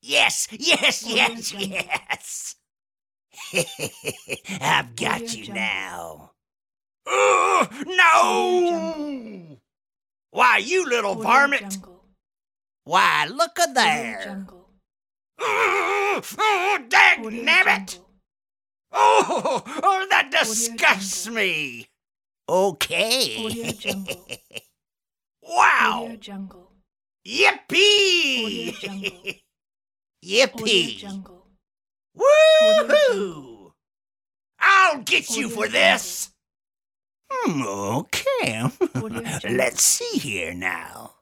Yes, yes, Audio yes, Jungle. yes. I've got Audio you Jungle. now. Audio No! Why, you little Audio varmint! Jungle. Why, look a Audio there! Jungle. Oh, Audio dagnabbit! Jungle. Oh, that Audio disgusts Jungle. me! Okay. Audio Jungle. Wow! Audio Jungle. Yippee! Audio Jungle. Audio Yippee! Jungle. Woohoo! I'll get you Audio for Jungle. this! Okay. Audio Jungle. Let's see here now.